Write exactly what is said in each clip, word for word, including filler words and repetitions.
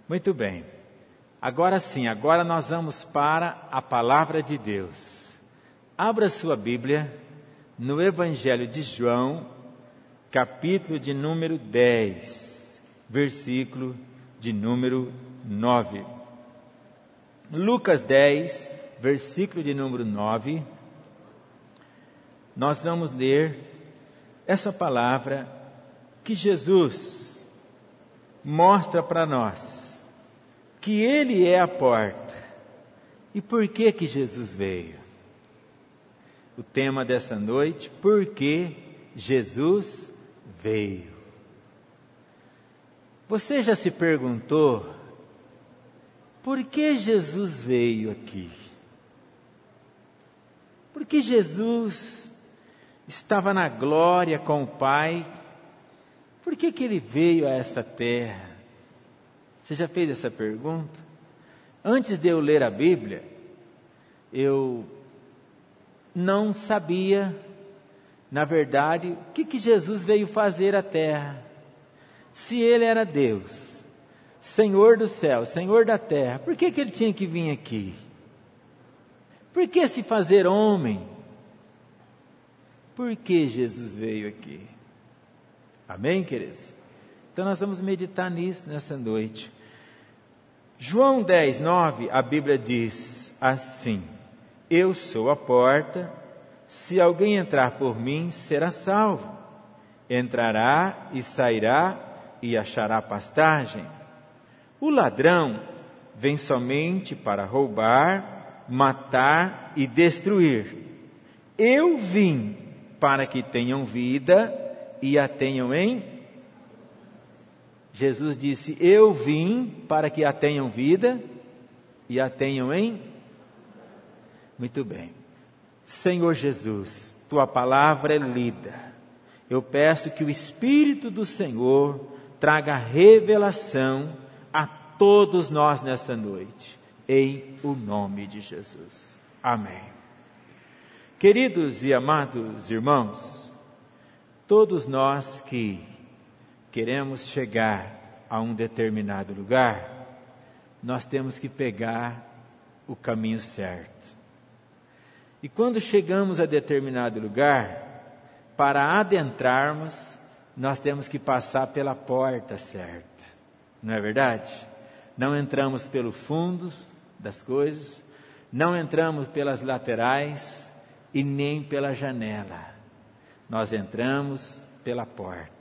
Muito bem. Agora sim, agora nós vamos para a palavra de Deus. Abra sua Bíblia no Evangelho de João, capítulo de número dez, versículo de número nove. Lucas dez, versículo de número nove. Nós vamos ler essa palavra que Jesus mostra para nós, que Ele é a porta. E por que que Jesus veio? O tema dessa noite, por que Jesus veio? Você já se perguntou, por que Jesus veio aqui? Porque Jesus estava na glória com o Pai. Por que que Ele veio a essa terra? Você já fez essa pergunta? Antes de eu ler a Bíblia, eu não sabia, na verdade, o que que Jesus veio fazer à terra. Se Ele era Deus, Senhor do céu, Senhor da terra, por que que Ele tinha que vir aqui? Por que se fazer homem? Por que Jesus veio aqui? Amém, queridos? Então nós vamos meditar nisso nessa noite. João dez, nove, a Bíblia diz assim: Eu sou a porta, se alguém entrar por mim, será salvo. Entrará e sairá e achará pastagem. O ladrão vem somente para roubar, matar e destruir. Eu vim para que tenham vida e a tenham em... Jesus disse, eu vim para que a tenham vida e a tenham em... Muito bem. Senhor Jesus, Tua palavra é lida. Eu peço que o Espírito do Senhor traga revelação a todos nós nesta noite, em o nome de Jesus. Amém. Queridos e amados irmãos, todos nós que queremos chegar a um determinado lugar, nós temos que pegar o caminho certo. E quando chegamos a determinado lugar, para adentrarmos, nós temos que passar pela porta certa. Não é verdade? Não entramos pelo fundo das coisas, não entramos pelas laterais e nem pela janela. Nós entramos pela porta.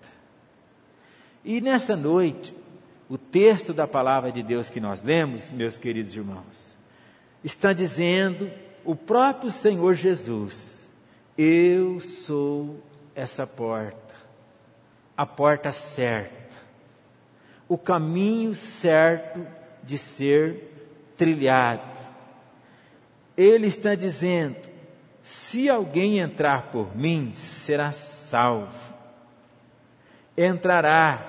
E nessa noite, o texto da palavra de Deus que nós lemos, meus queridos irmãos, está dizendo o próprio Senhor Jesus, eu sou essa porta, a porta certa, o caminho certo de ser trilhado. Ele está dizendo, se alguém entrar por mim, será salvo, entrará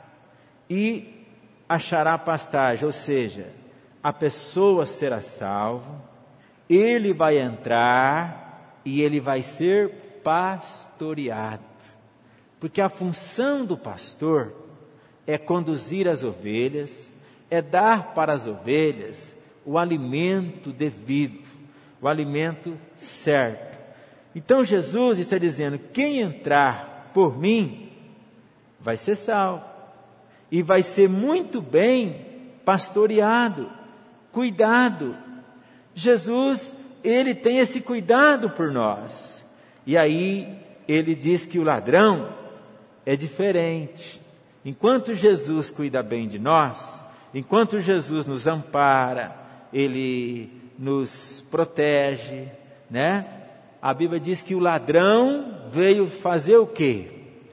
e achará pastagem, ou seja, a pessoa será salva, ele vai entrar e ele vai ser pastoreado, porque a função do pastor é conduzir as ovelhas, é dar para as ovelhas o alimento devido, o alimento certo. Então Jesus está dizendo, quem entrar por mim, vai ser salvo. E vai ser muito bem pastoreado, cuidado. Jesus, Ele tem esse cuidado por nós. E aí, Ele diz que o ladrão é diferente. Enquanto Jesus cuida bem de nós, enquanto Jesus nos ampara, Ele nos protege, né? A Bíblia diz que o ladrão veio fazer o quê?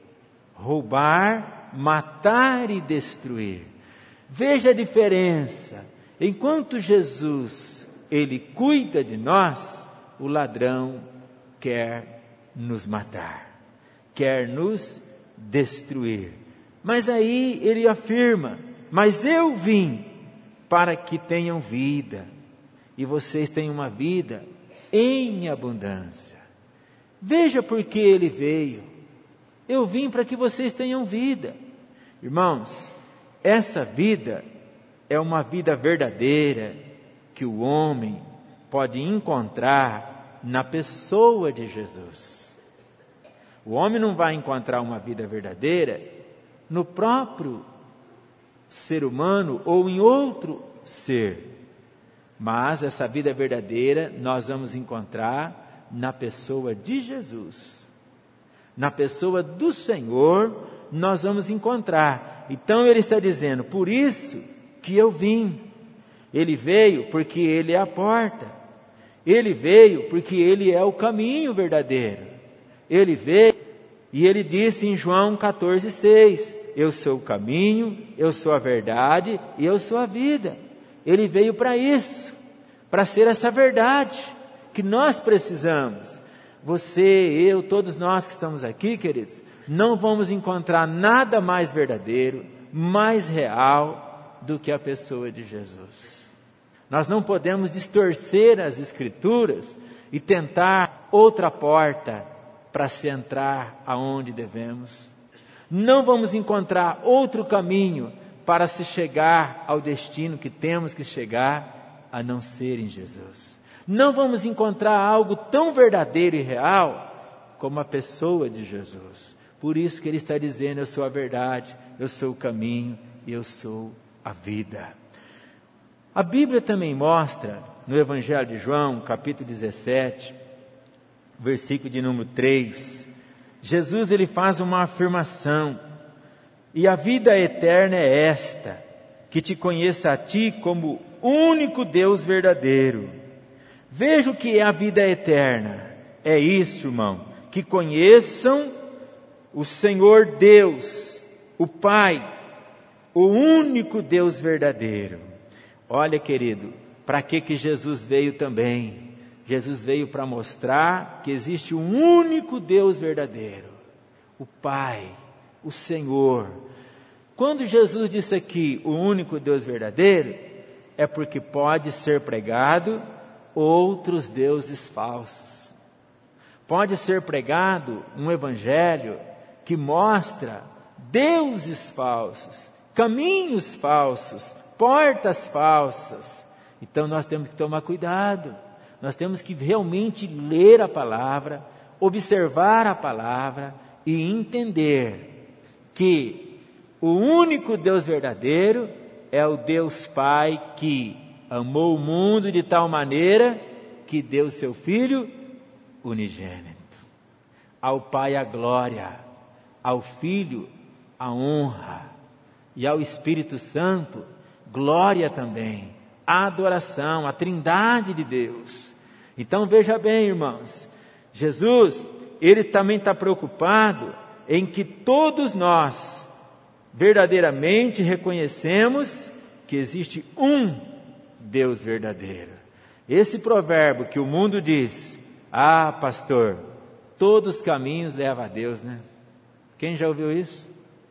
Roubar, matar e destruir. Veja a diferença. Enquanto Jesus, Ele cuida de nós, o ladrão quer nos matar, quer nos destruir. Mas aí Ele afirma, mas eu vim para que tenham vida, e vocês tenham uma vida em abundância. Veja por que Ele veio. Eu vim para que vocês tenham vida. Irmãos, essa vida é uma vida verdadeira que o homem pode encontrar na pessoa de Jesus. O homem não vai encontrar uma vida verdadeira no próprio ser humano ou em outro ser. Mas essa vida verdadeira nós vamos encontrar na pessoa de Jesus. Na pessoa do Senhor nós vamos encontrar. Então ele está dizendo, por isso que eu vim. Ele veio porque ele é a porta. Ele veio porque ele é o caminho verdadeiro. Ele veio e ele disse em João catorze, seis, eu sou o caminho, eu sou a verdade e eu sou a vida. Ele veio para isso, para ser essa verdade que nós precisamos. Você, eu, todos nós que estamos aqui, queridos, não vamos encontrar nada mais verdadeiro, mais real do que a pessoa de Jesus. Nós não podemos distorcer as Escrituras e tentar outra porta para se entrar aonde devemos. Não vamos encontrar outro caminho para se chegar ao destino que temos que chegar, a não ser em Jesus. Não vamos encontrar algo tão verdadeiro e real como a pessoa de Jesus. Por isso que ele está dizendo, eu sou a verdade, eu sou o caminho e eu sou a vida. A Bíblia também mostra, no Evangelho de João, capítulo dezessete, versículo de número três, Jesus ele faz uma afirmação, e a vida eterna é esta, que te conheça a ti como único Deus verdadeiro. Veja o que é a vida eterna, é isso, irmão, que conheçam o Senhor Deus, o Pai, o único Deus verdadeiro. Olha, querido, para que que Jesus veio também? Jesus veio para mostrar que existe um único Deus verdadeiro, o Pai, o Senhor. Quando Jesus disse aqui, o único Deus verdadeiro, é porque pode ser pregado outros deuses falsos. Pode ser pregado um evangelho que mostra deuses falsos, caminhos falsos, portas falsas. Então nós temos que tomar cuidado. Nós temos que realmente ler a palavra, observar a palavra e entender que o único Deus verdadeiro é o Deus Pai que amou o mundo de tal maneira que deu seu Filho unigênito. Ao Pai a glória, ao Filho a honra e ao Espírito Santo glória também, a adoração, a trindade de Deus. Então veja bem, irmãos, Jesus, ele também está preocupado em que todos nós verdadeiramente reconhecemos que existe um Deus verdadeiro. Esse provérbio que o mundo diz, ah, pastor, todos os caminhos levam a Deus, né? Quem já ouviu isso?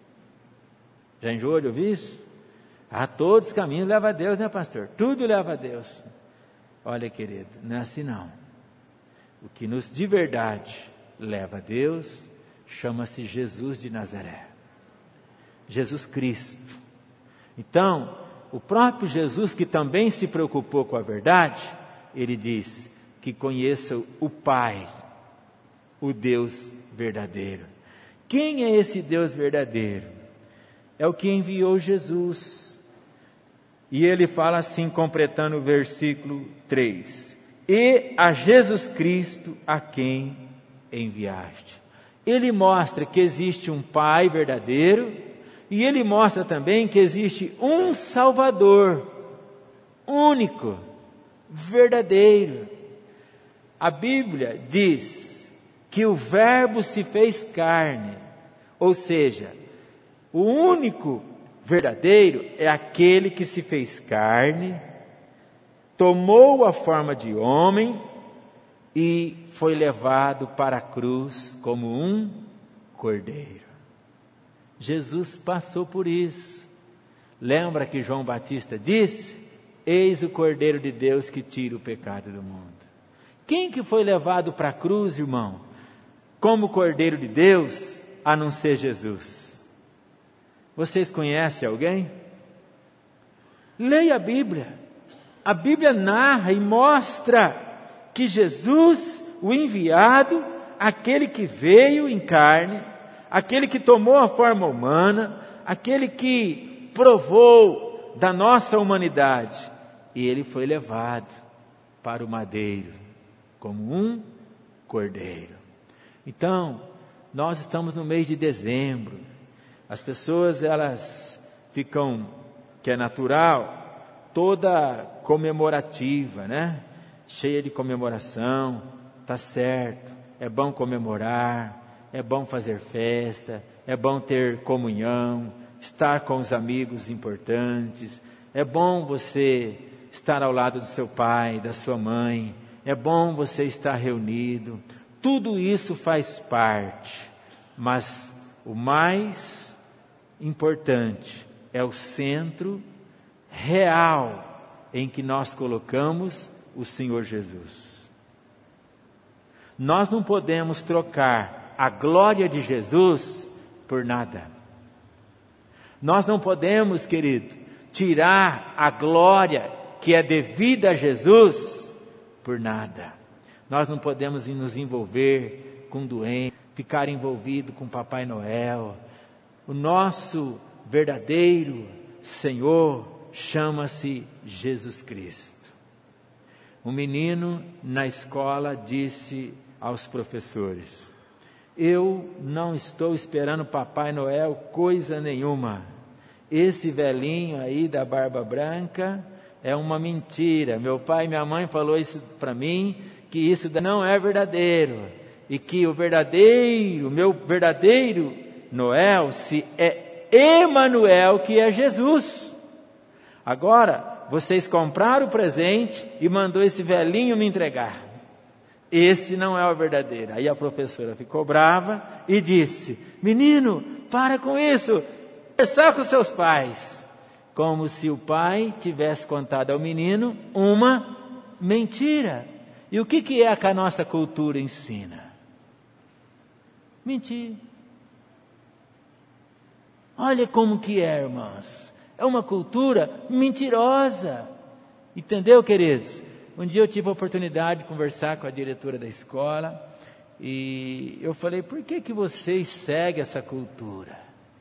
Já enjoou de ouvir isso? Ah, todos os caminhos levam a Deus, né, pastor? Tudo leva a Deus. Olha, querido, não é assim não. O que nos de verdade leva a Deus chama-se Jesus de Nazaré. Jesus Cristo. Então, o próprio Jesus, que também se preocupou com a verdade, ele diz que conheça o Pai, o Deus verdadeiro. Quem é esse Deus verdadeiro? É o que enviou Jesus. E ele fala assim, completando o versículo três. E a Jesus Cristo a quem enviaste. Ele mostra que existe um Pai verdadeiro e ele mostra também que existe um Salvador único, verdadeiro. A Bíblia diz que o Verbo se fez carne, ou seja, o único verdadeiro é aquele que se fez carne, tomou a forma de homem e foi levado para a cruz como um cordeiro. Jesus passou por isso. Lembra que João Batista disse? Eis o Cordeiro de Deus que tira o pecado do mundo. Quem que foi levado para a cruz, irmão, como Cordeiro de Deus, a não ser Jesus? Vocês conhecem alguém? Leia a Bíblia. A Bíblia narra e mostra que Jesus, o enviado, aquele que veio em carne, aquele que tomou a forma humana, aquele que provou da nossa humanidade, e ele foi levado para o madeiro como um cordeiro. Então, nós estamos no mês de dezembro. As pessoas, elas ficam, que é natural, toda comemorativa, né? Cheia de comemoração. Tá certo, é bom comemorar, é bom fazer festa, é bom ter comunhão, estar com os amigos importantes, é bom você estar ao lado do seu pai, da sua mãe, é bom você estar reunido. Tudo isso faz parte, mas o mais importante é o centro real em que nós colocamos o Senhor Jesus. Nós não podemos trocar a glória de Jesus por nada. Nós não podemos, querido, tirar a glória que é devida a Jesus por nada. Nós não podemos nos envolver com doentes, ficar envolvido com Papai Noel. O nosso verdadeiro Senhor chama-se Jesus Cristo. Um menino na escola disse aos professores: eu não estou esperando Papai Noel coisa nenhuma. Esse velhinho aí da barba branca é uma mentira. Meu pai e minha mãe falou isso para mim, que isso não é verdadeiro. E que o verdadeiro, meu verdadeiro Noel, se é Emanuel, que é Jesus. Agora, vocês compraram o presente e mandou esse velhinho me entregar. Esse não é o verdadeiro. Aí a professora ficou brava e disse: menino, para com isso, conversar com seus pais. Como se o pai tivesse contado ao menino uma mentira. E o que, que é que a nossa cultura ensina? Mentir. Olha como que é, irmãos. É uma cultura mentirosa. Entendeu, queridos? Um dia eu tive a oportunidade de conversar com a diretora da escola e eu falei: por que que vocês seguem essa cultura?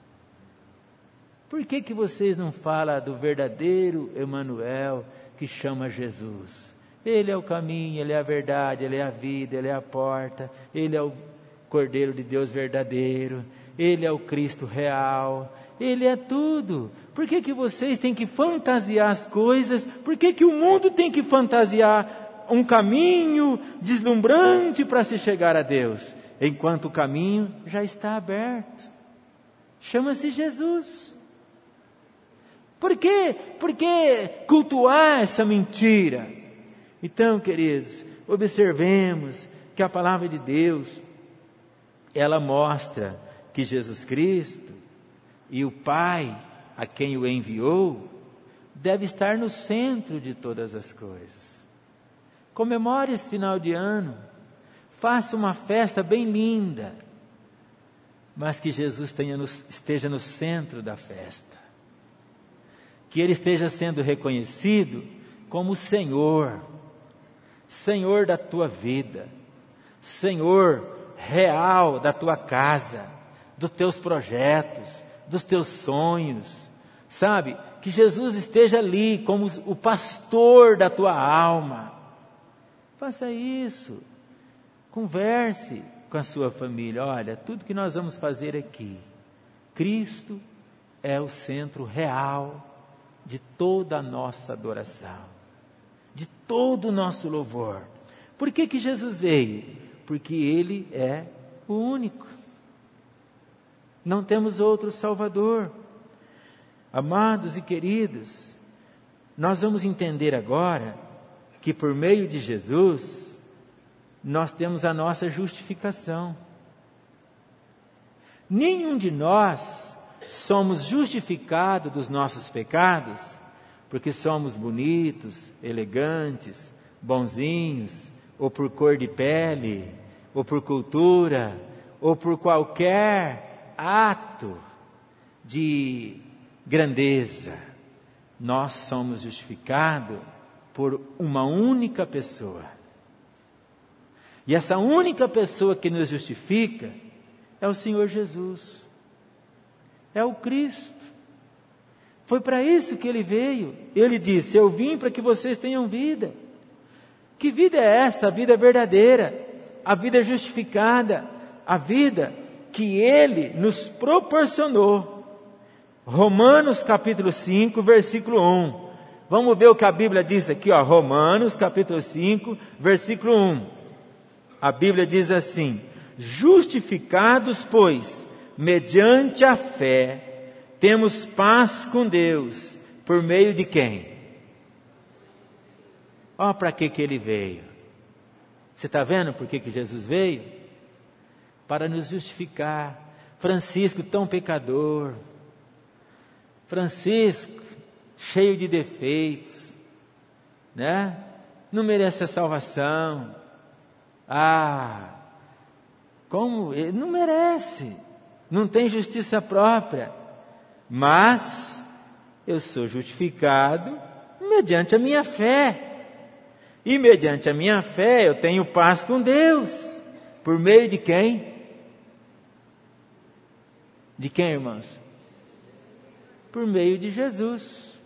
Por que que vocês não falam do verdadeiro Emanuel que chama Jesus? Ele é o caminho, Ele é a verdade, Ele é a vida, Ele é a porta, Ele é o Cordeiro de Deus verdadeiro, Ele é o Cristo real, Ele é tudo. Por que que vocês têm que fantasiar as coisas? Por que que o mundo tem que fantasiar um caminho deslumbrante para se chegar a Deus, enquanto o caminho já está aberto? Chama-se Jesus. Por quê? Por que cultuar essa mentira? Então, queridos, observemos que a palavra de Deus, ela mostra que Jesus Cristo e o Pai, a quem o enviou, deve estar no centro de todas as coisas. Comemore esse final de ano, faça uma festa bem linda, mas que Jesus tenha no, esteja no centro da festa, que Ele esteja sendo reconhecido como Senhor, Senhor da tua vida, Senhor real da tua casa, dos teus projetos, dos teus sonhos, sabe? Que Jesus esteja ali como o pastor da tua alma. Faça isso, converse com a sua família. Olha, tudo que nós vamos fazer aqui, Cristo é o centro real de toda a nossa adoração, de todo o nosso louvor. Por que que Jesus veio? Porque Ele é o único. Não temos outro Salvador. Amados e queridos, nós vamos entender agora que por meio de Jesus, nós temos a nossa justificação. Nenhum de nós somos justificados dos nossos pecados, porque somos bonitos, elegantes, bonzinhos, ou por cor de pele, ou por cultura, ou por qualquer ato de grandeza. Nós somos justificados por uma única pessoa. E essa única pessoa que nos justifica é o Senhor Jesus. É o Cristo. Foi para isso que Ele veio. Ele disse: eu vim para que vocês tenham vida. Que vida é essa? A vida verdadeira, a vida justificada, a vida que Ele nos proporcionou. Romanos capítulo cinco, versículo um. Vamos ver o que a Bíblia diz aqui, ó. Romanos capítulo cinco, versículo um. A Bíblia diz assim: justificados, pois, mediante a fé, temos paz com Deus, por meio de quem? Ó, para que que Ele veio? Você está vendo por que que Jesus veio? Para nos justificar. Francisco, tão pecador. Francisco, cheio de defeitos, né? Não merece a salvação. Ah, como? Ele não merece. Não tem justiça própria. Mas eu sou justificado mediante a minha fé. E mediante a minha fé eu tenho paz com Deus. Por meio de quem? De quem, irmãos? Por meio de Jesus.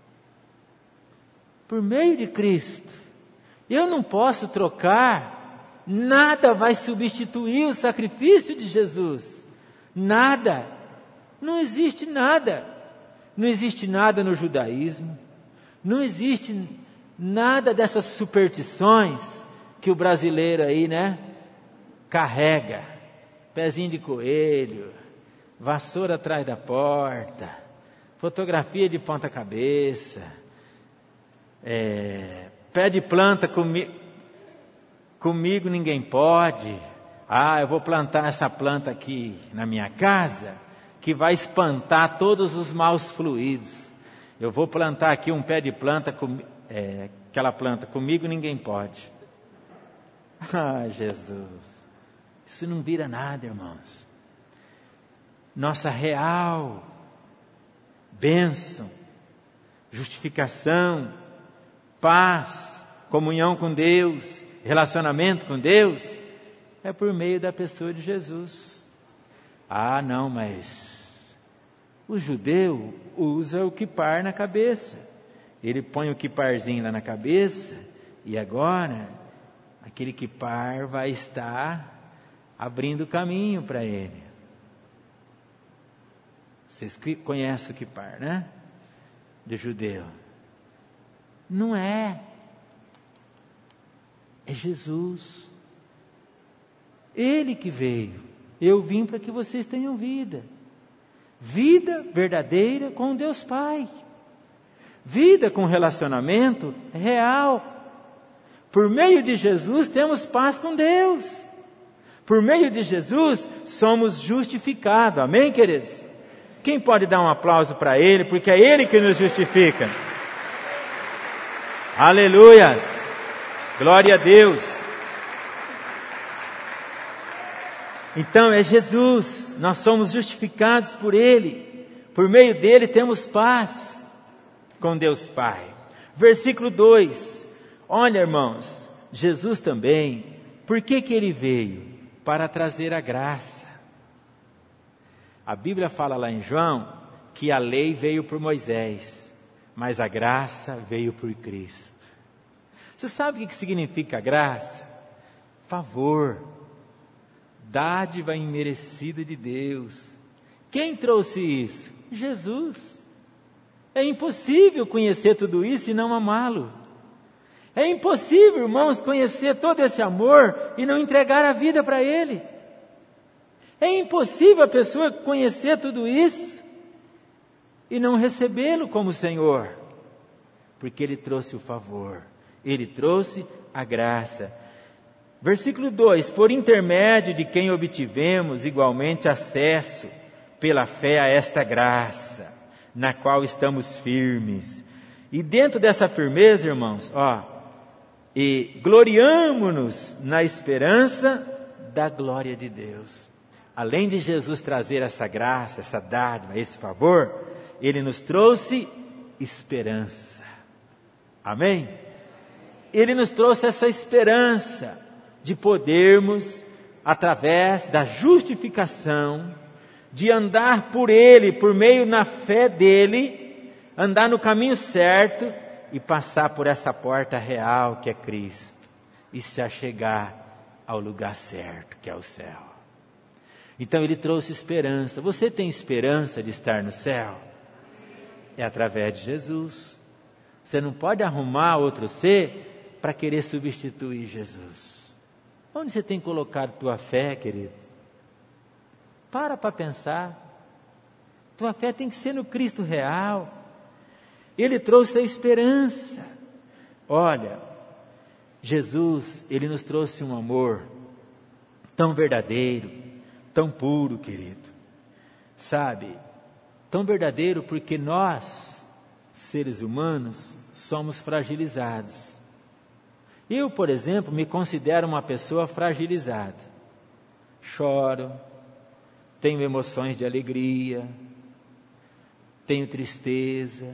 Por meio de Cristo. Eu não posso trocar, nada vai substituir o sacrifício de Jesus. Nada. Não existe nada. Não existe nada no judaísmo. Não existe nada dessas superstições que o brasileiro aí, né, carrega. Pezinho de coelho, vassoura atrás da porta, fotografia de ponta cabeça, é, pé de planta comi, comigo ninguém pode. Ah, eu vou plantar essa planta aqui na minha casa, que vai espantar todos os maus fluidos. Eu vou plantar aqui um pé de planta, com, é, aquela planta, comigo ninguém pode. Ah, Jesus, isso não vira nada, irmãos. Nossa real bênção, justificação, paz, comunhão com Deus, relacionamento com Deus, é por meio da pessoa de Jesus. Ah, não, mas o judeu usa o quipar na cabeça. Ele põe o quiparzinho lá na cabeça e agora aquele quipar vai estar abrindo caminho para ele. Vocês conhecem o quipar, né? Do judeu. Não é. É Jesus. Ele que veio. Eu vim para que vocês tenham vida. Vida verdadeira com Deus Pai. Vida com relacionamento real. Por meio de Jesus temos paz com Deus. Por meio de Jesus somos justificados. Amém, queridos? Quem pode dar um aplauso para Ele, porque é Ele que nos justifica. Aleluias! Glória a Deus! Então é Jesus, nós somos justificados por Ele. Por meio dEle temos paz com Deus Pai. Versículo dois. Olha, irmãos, Jesus também, por que que Ele veio? Para trazer a graça. A Bíblia fala lá em João que a lei veio por Moisés, mas a graça veio por Cristo. Você sabe o que significa graça? Favor, dádiva imerecida de Deus. Quem trouxe isso? Jesus. É impossível conhecer tudo isso e não amá-lo. É impossível, irmãos, conhecer todo esse amor e não entregar a vida para Ele. É impossível a pessoa conhecer tudo isso e não recebê-lo como Senhor, porque Ele trouxe o favor, Ele trouxe a graça. Versículo dois, por intermédio de quem obtivemos igualmente acesso pela fé a esta graça, na qual estamos firmes. E dentro dessa firmeza, irmãos, ó, e gloriamo-nos na esperança da glória de Deus. Além de Jesus trazer essa graça, essa dádiva, esse favor, Ele nos trouxe esperança. Amém? Ele nos trouxe essa esperança de podermos, através da justificação, de andar por Ele, por meio na fé dEle, andar no caminho certo e passar por essa porta real que é Cristo e se achegar ao lugar certo que é o céu. Então Ele trouxe esperança. Você tem esperança de estar no céu? É através de Jesus. Você não pode arrumar outro ser para querer substituir Jesus. Onde você tem colocado tua fé, querido? Para para pensar. Tua fé tem que ser no Cristo real. Ele trouxe a esperança. Olha, Jesus, Ele nos trouxe um amor tão verdadeiro, tão puro, querido. Sabe, tão verdadeiro porque nós, seres humanos, somos fragilizados. Eu, por exemplo, me considero uma pessoa fragilizada. Choro, tenho emoções de alegria, tenho tristeza.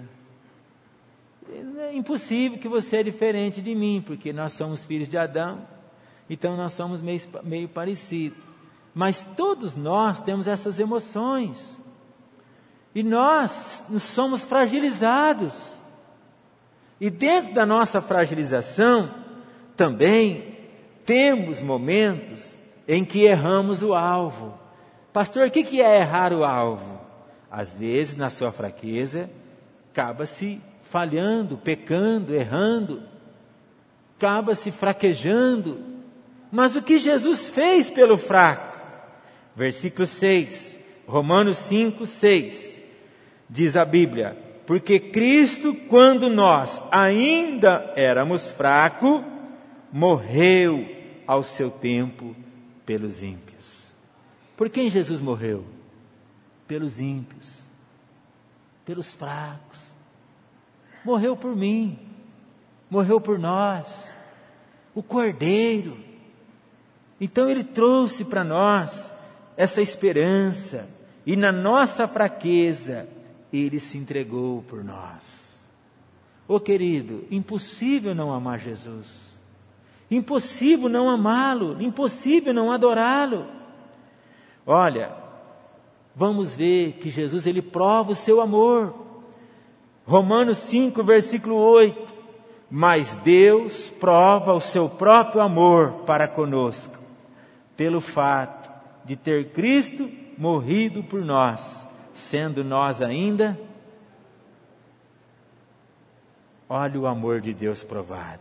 É impossível que você é diferente de mim, porque nós somos filhos de Adão, então nós somos meio, meio parecidos. Mas todos nós temos essas emoções. E nós somos fragilizados. E dentro da nossa fragilização, também temos momentos em que erramos o alvo. Pastor, o que é errar o alvo? Às vezes, na sua fraqueza, acaba-se falhando, pecando, errando, acaba-se fraquejando. Mas o que Jesus fez pelo fraco? Versículo seis, Romanos cinco, seis, diz a Bíblia: porque Cristo, quando nós ainda éramos fracos, morreu ao seu tempo pelos ímpios. Por quem Jesus morreu? Pelos ímpios, pelos fracos. Morreu por mim, morreu por nós, o Cordeiro. Então Ele trouxe para nós essa esperança, e na nossa fraqueza, Ele se entregou por nós. Ô querido, impossível não amar Jesus, impossível não amá-lo, impossível não adorá-lo. Olha, vamos ver que Jesus, Ele prova o seu amor. Romanos cinco, versículo oito, mas Deus prova o seu próprio amor para conosco, pelo fato de ter Cristo morrido por nós, sendo nós ainda. Olha o amor de Deus provado.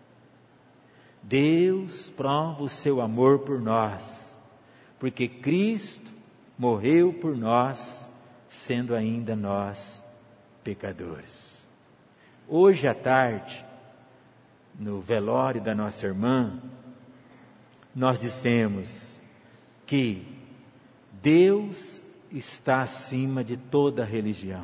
Deus prova o seu amor por nós, porque Cristo morreu por nós, sendo ainda nós pecadores. Hoje à tarde, no velório da nossa irmã, nós dissemos que Deus está acima de toda religião.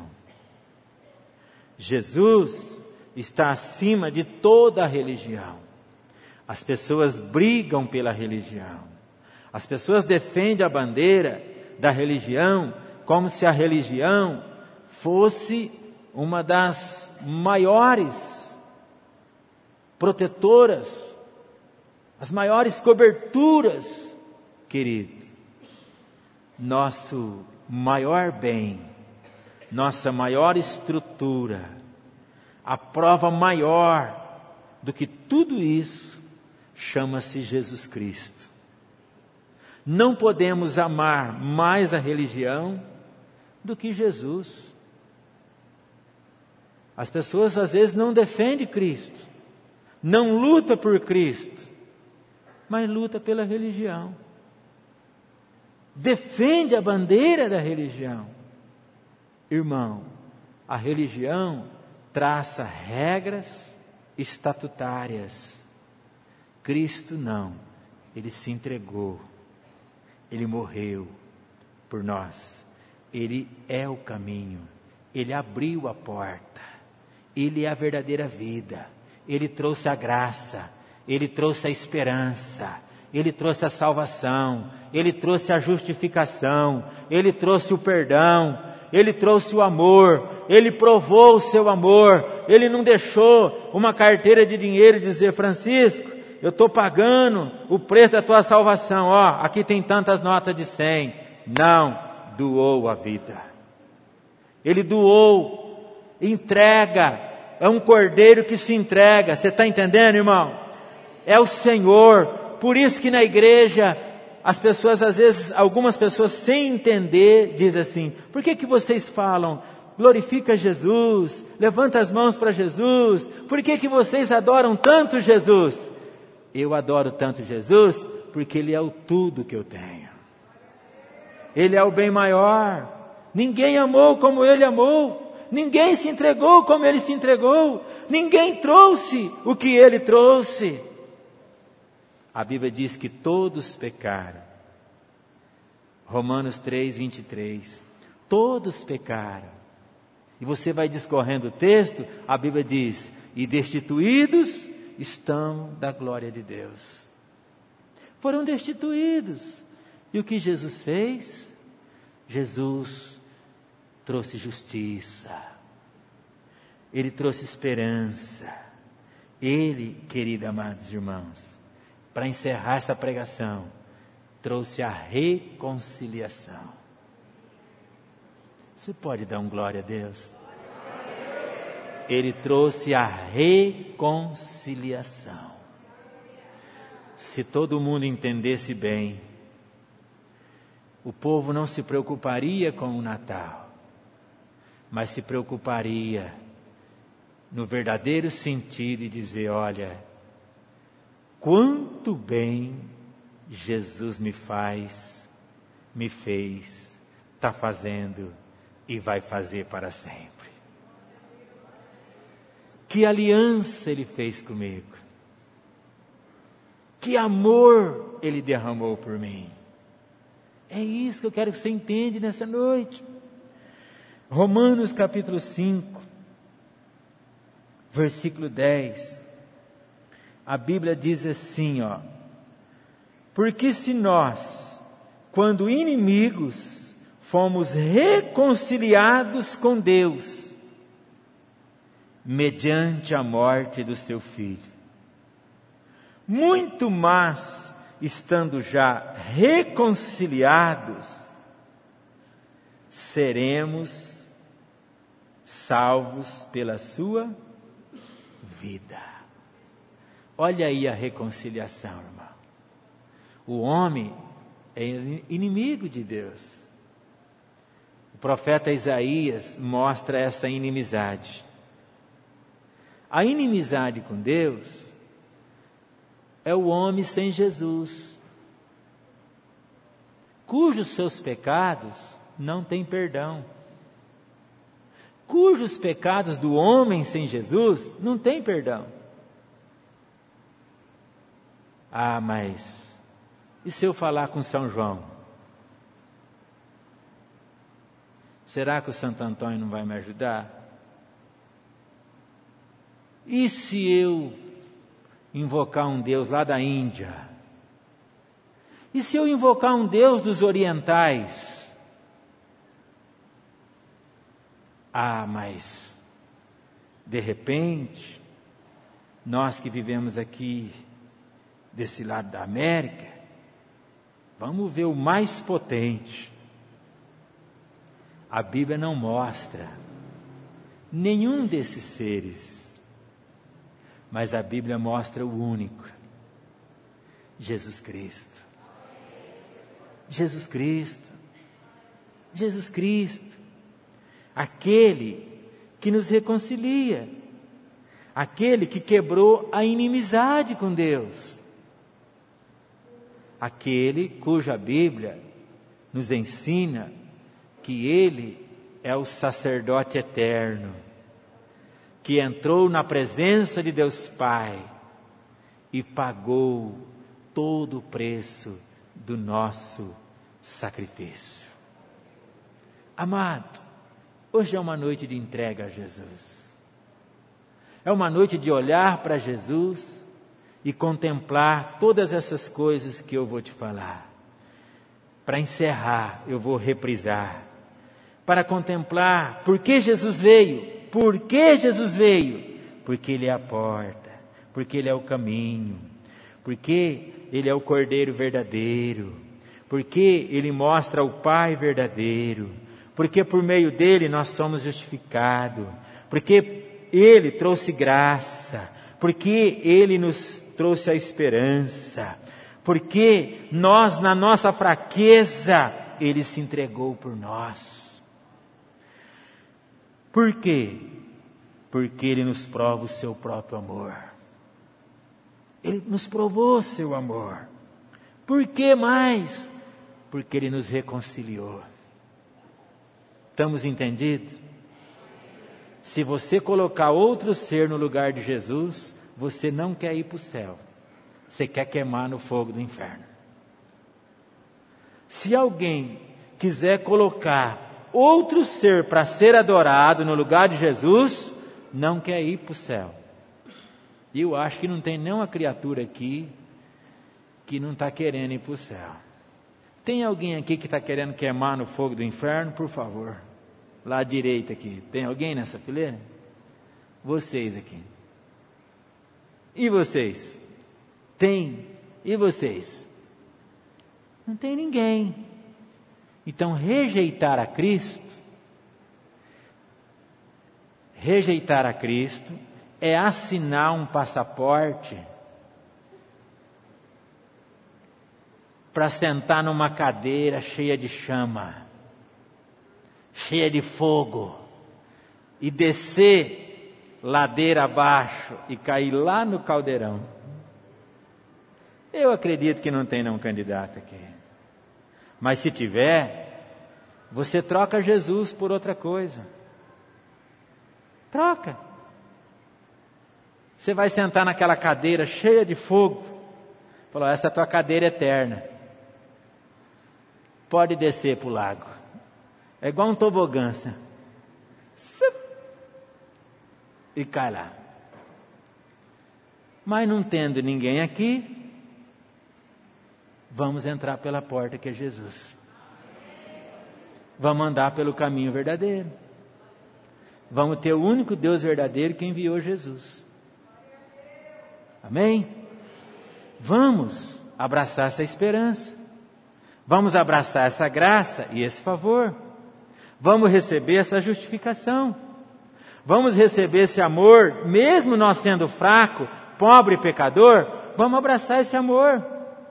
Jesus está acima de toda religião. As pessoas brigam pela religião. As pessoas defendem a bandeira da religião como se a religião fosse uma das maiores protetoras, as maiores coberturas. Querido, nosso maior bem, nossa maior estrutura, a prova maior do que tudo isso, chama-se Jesus Cristo. Não podemos amar mais a religião do que Jesus. As pessoas às vezes não defendem Cristo, não lutam por Cristo, mas lutam pela religião. Defende a bandeira da religião. Irmão, a religião traça regras estatutárias. Cristo não, Ele se entregou, Ele morreu por nós, Ele é o caminho, Ele abriu a porta, Ele é a verdadeira vida, Ele trouxe a graça, Ele trouxe a esperança, Ele trouxe a salvação, Ele trouxe a justificação, Ele trouxe o perdão. Ele trouxe o amor, Ele provou o seu amor, Ele não deixou uma carteira de dinheiro e dizer: Francisco, eu estou pagando o preço da tua salvação, ó, aqui tem tantas notas de cem. Não, doou a vida. Ele doou, entrega, é um cordeiro que se entrega. Você está entendendo, irmão? É o Senhor. Por isso que na igreja, as pessoas às vezes, algumas pessoas sem entender, dizem assim: por que que vocês falam, glorifica Jesus, levanta as mãos para Jesus, por que que vocês adoram tanto Jesus? Eu adoro tanto Jesus porque Ele é o tudo que eu tenho. Ele é o bem maior. Ninguém amou como Ele amou. Ninguém se entregou como Ele se entregou. Ninguém trouxe o que Ele trouxe. A Bíblia diz que todos pecaram. Romanos três, vinte e três. Todos pecaram. E você vai discorrendo o texto, a Bíblia diz: e destituídos estão da glória de Deus. Foram destituídos. E o que Jesus fez? Jesus trouxe justiça. Ele trouxe esperança. Ele, queridos amados irmãos, para encerrar essa pregação, trouxe a reconciliação. Você pode dar um glória a Deus? Ele trouxe a reconciliação. Se todo mundo entendesse bem, o povo não se preocuparia com o Natal, mas se preocuparia no verdadeiro sentido de dizer: olha, quanto bem Jesus me faz, me fez, está fazendo e vai fazer para sempre. Que aliança Ele fez comigo. Que amor Ele derramou por mim. É isso que eu quero que você entenda nessa noite. Romanos capítulo cinco, versículo dez. A Bíblia diz assim, ó: porque se nós, quando inimigos, fomos reconciliados com Deus, mediante a morte do seu Filho, muito mais, estando já reconciliados, seremos salvos pela sua vida. Olha aí a reconciliação, irmão. O homem é inimigo de Deus. O profeta Isaías mostra essa inimizade. A inimizade com Deus é o homem sem Jesus, cujos seus pecados não têm perdão, cujos pecados do homem sem Jesus não têm perdão. Ah, mas e se eu falar com São João? Será que o Santo Antônio não vai me ajudar? E se eu invocar um Deus lá da Índia? E se eu invocar um Deus dos orientais? Ah, mas de repente, nós que vivemos aqui desse lado da América, vamos ver o mais potente. A Bíblia não mostra nenhum desses seres, mas a Bíblia mostra o único: Jesus Cristo. Jesus Cristo. Jesus Cristo. Aquele que nos reconcilia. Aquele que quebrou a inimizade com Deus. Aquele cuja Bíblia nos ensina que Ele é o sacerdote eterno, que entrou na presença de Deus Pai e pagou todo o preço do nosso sacrifício. Amado, hoje é uma noite de entrega a Jesus. É uma noite de olhar para Jesus e contemplar todas essas coisas que eu vou te falar. Para encerrar, eu vou reprisar. para contemplar por que Jesus veio. Por que Jesus veio? Porque Ele é a porta, porque Ele é o caminho, porque Ele é o Cordeiro verdadeiro, porque Ele mostra o Pai verdadeiro, porque por meio dEle nós somos justificados, porque Ele trouxe graça, porque Ele nos trouxe a esperança, porque nós, na nossa fraqueza, Ele se entregou por nós. Por quê? Porque Ele nos prova o seu próprio amor. Ele nos provou seu amor. Por que mais? Porque Ele nos reconciliou. Estamos entendidos? Se você colocar outro ser no lugar de Jesus, você não quer ir para o céu. Você quer queimar no fogo do inferno. Se alguém quiser colocar outro ser para ser adorado no lugar de Jesus, não quer ir para o céu. E eu acho que não tem nenhuma criatura aqui que não está querendo ir para o céu. Tem alguém aqui que está querendo queimar no fogo do inferno? Por favor. Lá à direita aqui. Tem alguém nessa fileira? Vocês aqui. E vocês? Tem. E vocês? Não tem ninguém. Então, rejeitar a Cristo, rejeitar a Cristo é assinar um passaporte para sentar numa cadeira cheia de chama, cheia de fogo, e descer ladeira abaixo e cair lá no caldeirão. Eu acredito que não tem nenhum candidato aqui. Mas se tiver, você troca Jesus por outra coisa. Troca. Você vai sentar naquela cadeira cheia de fogo. Falou, essa é a tua cadeira eterna. Pode descer para o lago. É igual um tobogã. E cai lá. Mas não tendo ninguém aqui, vamos entrar pela porta que é Jesus. Vamos andar pelo caminho verdadeiro. Vamos ter o único Deus verdadeiro que enviou Jesus. Amém? Vamos abraçar essa esperança. Vamos abraçar essa graça e esse favor. Vamos receber essa justificação. Vamos receber esse amor, mesmo nós sendo fraco, pobre e pecador, vamos abraçar esse amor.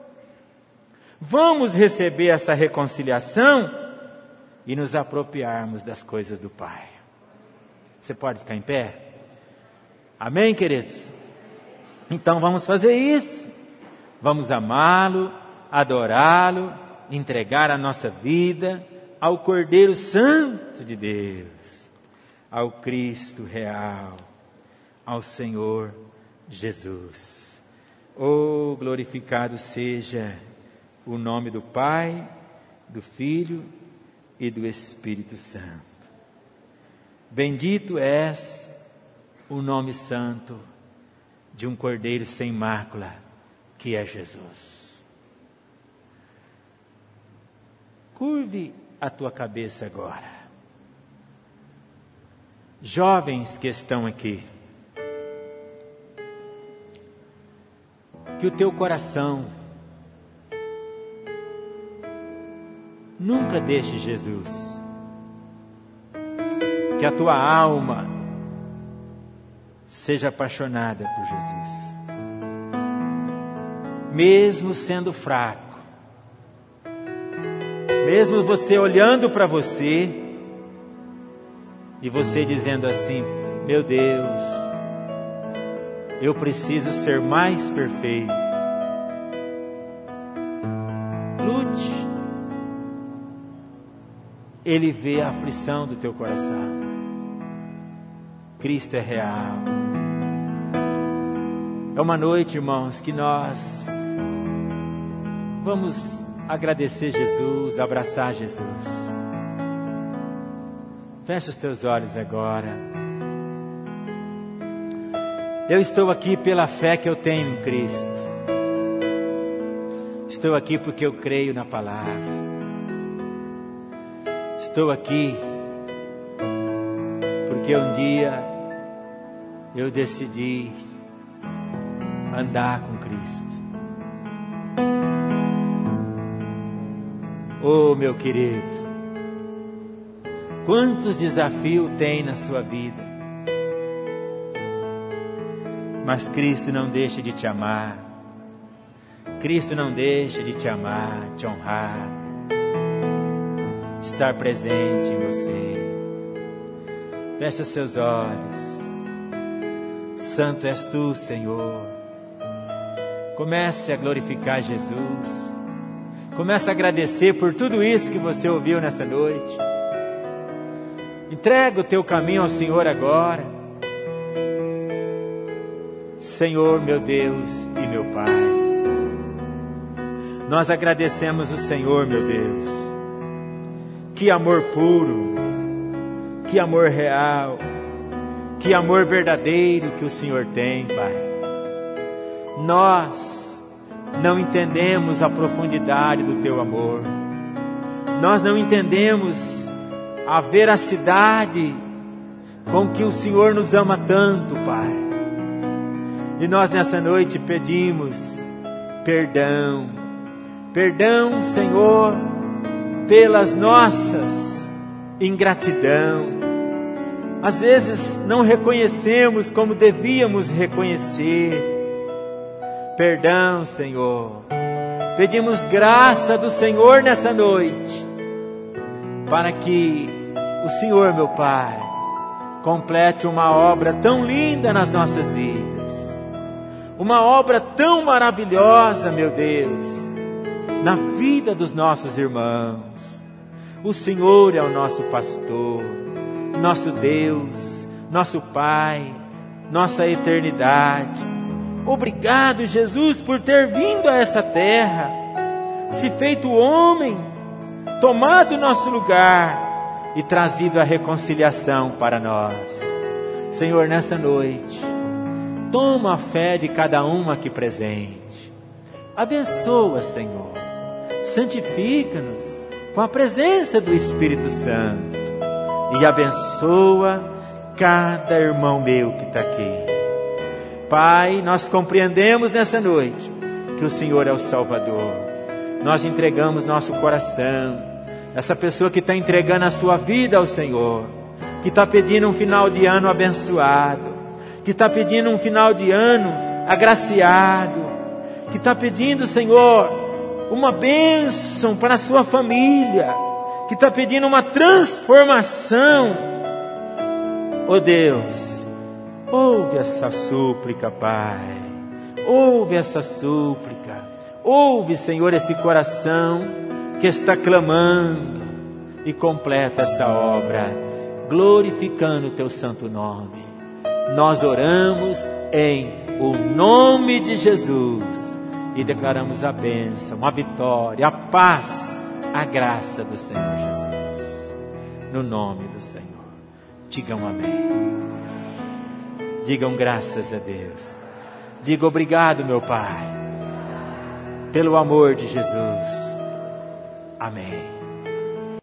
Vamos receber essa reconciliação e nos apropriarmos das coisas do Pai. Você pode ficar em pé? Amém, queridos? Então vamos fazer isso. Vamos amá-lo, adorá-lo, entregar a nossa vida ao Cordeiro Santo de Deus, ao Cristo real, ao Senhor Jesus. Oh, glorificado seja o nome do Pai, do Filho e do Espírito Santo. Bendito és o nome santo de um Cordeiro sem mácula, que é Jesus. Curve a tua cabeça agora. Jovens que estão aqui, que o teu coração nunca deixe Jesus, que a tua alma seja apaixonada por Jesus, mesmo sendo fraco, mesmo você olhando para você e você dizendo assim: meu Deus, eu preciso ser mais perfeito. Lute. Ele vê a aflição do teu coração. Cristo é real. É uma noite, irmãos, que nós vamos agradecer Jesus, abraçar Jesus. Fecha os teus olhos agora. Eu estou aqui pela fé que eu tenho em Cristo. Estou aqui porque eu creio na palavra. Estou aqui porque um dia eu decidi andar com Cristo. Oh, meu querido, quantos desafios tem na sua vida, mas Cristo não deixa de te amar. Cristo não deixa de te amar, te honrar, estar presente em você. Fecha seus olhos. Santo és tu, Senhor. Comece a glorificar Jesus. Comece a agradecer por tudo isso que você ouviu nessa noite. Entrega o teu caminho ao Senhor agora. Senhor, meu Deus e meu Pai, nós agradecemos o Senhor, meu Deus. Que amor puro, que amor real, que amor verdadeiro que o Senhor tem, Pai. Nós não entendemos a profundidade do teu amor. Nós não entendemos a veracidade com que o Senhor nos ama tanto, Pai. E nós nessa noite pedimos perdão. Perdão, Senhor, pelas nossas ingratidão. Às vezes não reconhecemos como devíamos reconhecer. Perdão, Senhor. Pedimos graça do Senhor nessa noite, para que o Senhor, meu Pai, complete uma obra tão linda nas nossas vidas. Uma obra tão maravilhosa, meu Deus, na vida dos nossos irmãos. O Senhor é o nosso pastor, nosso Deus, nosso Pai, nossa eternidade. Obrigado, Jesus, por ter vindo a essa terra, se feito homem, tomado o nosso lugar e trazido a reconciliação para nós. Senhor, nesta noite, toma a fé de cada um aqui presente. Abençoa, Senhor. Santifica-nos com a presença do Espírito Santo. E abençoa cada irmão meu que está aqui. Pai, nós compreendemos nessa noite que o Senhor é o Salvador. Nós entregamos nosso coração. Essa pessoa que está entregando a sua vida ao Senhor, que está pedindo um final de ano abençoado, que está pedindo um final de ano agraciado, que está pedindo, Senhor, uma bênção para a sua família, que está pedindo uma transformação. Oh Deus, ouve essa súplica, Pai. Ouve essa súplica. Ouve, Senhor, esse coração que está clamando, e completa essa obra, glorificando o teu santo nome. Nós oramos em o nome de Jesus e declaramos a bênção, a vitória, a paz, a graça do Senhor Jesus. No nome do Senhor. Digam amém. Digam graças a Deus. Diga obrigado, meu Pai, pelo amor de Jesus. Amém.